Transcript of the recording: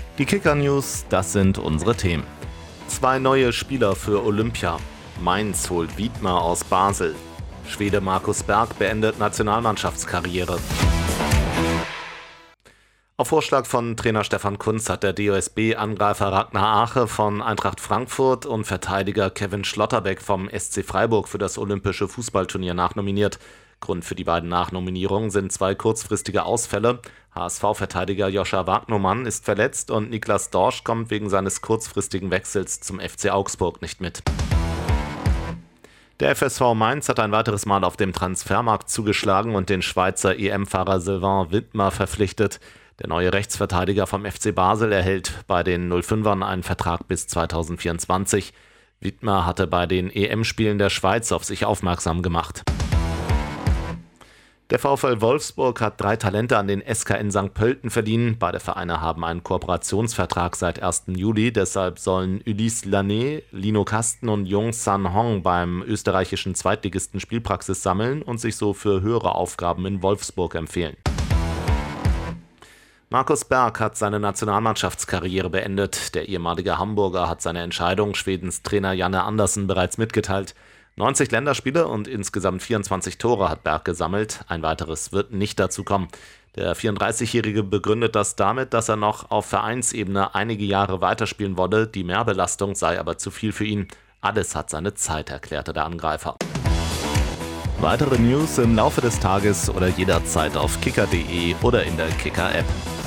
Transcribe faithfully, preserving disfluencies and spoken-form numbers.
Die Kicker-News, das sind unsere Themen. Zwei neue Spieler für Olympia. Mainz holt Wiedmer aus Basel. Schwede Markus Berg beendet Nationalmannschaftskarriere. Auf Vorschlag von Trainer Stefan Kuntz hat der D O S B-Angreifer Ragnar Ache von Eintracht Frankfurt und Verteidiger Kevin Schlotterbeck vom S C Freiburg für das Olympische Fußballturnier nachnominiert. Grund für die beiden Nachnominierungen sind zwei kurzfristige Ausfälle. H S V-Verteidiger Joscha Wagnumann ist verletzt und Niklas Dorsch kommt wegen seines kurzfristigen Wechsels zum F C Augsburg nicht mit. Der F S V Mainz hat ein weiteres Mal auf dem Transfermarkt zugeschlagen und den Schweizer E M-Fahrer Sylvain Wiedmer verpflichtet. Der neue Rechtsverteidiger vom F C Basel erhält bei den null fünfern einen Vertrag bis zweitausendvierundzwanzig. Wiedmer hatte bei den E M-Spielen der Schweiz auf sich aufmerksam gemacht. Der VfL Wolfsburg hat drei Talente an den S K N Sankt Pölten verliehen. Beide Vereine haben einen Kooperationsvertrag seit ersten Juli. Deshalb sollen Ulysse Lané, Lino Kasten und Jung San Hong beim österreichischen Zweitligisten Spielpraxis sammeln und sich so für höhere Aufgaben in Wolfsburg empfehlen. Markus Berg hat seine Nationalmannschaftskarriere beendet. Der ehemalige Hamburger hat seine Entscheidung Schwedens Trainer Janne Andersson bereits mitgeteilt. neunzig Länderspiele und insgesamt vierundzwanzig Tore hat Berg gesammelt. Ein weiteres wird nicht dazu kommen. Der vierunddreißigjährige begründet das damit, dass er noch auf Vereinsebene einige Jahre weiterspielen wolle. Die Mehrbelastung sei aber zu viel für ihn. Alles hat seine Zeit, erklärte der Angreifer. Weitere News im Laufe des Tages oder jederzeit auf kicker punkt de oder in der Kicker-App.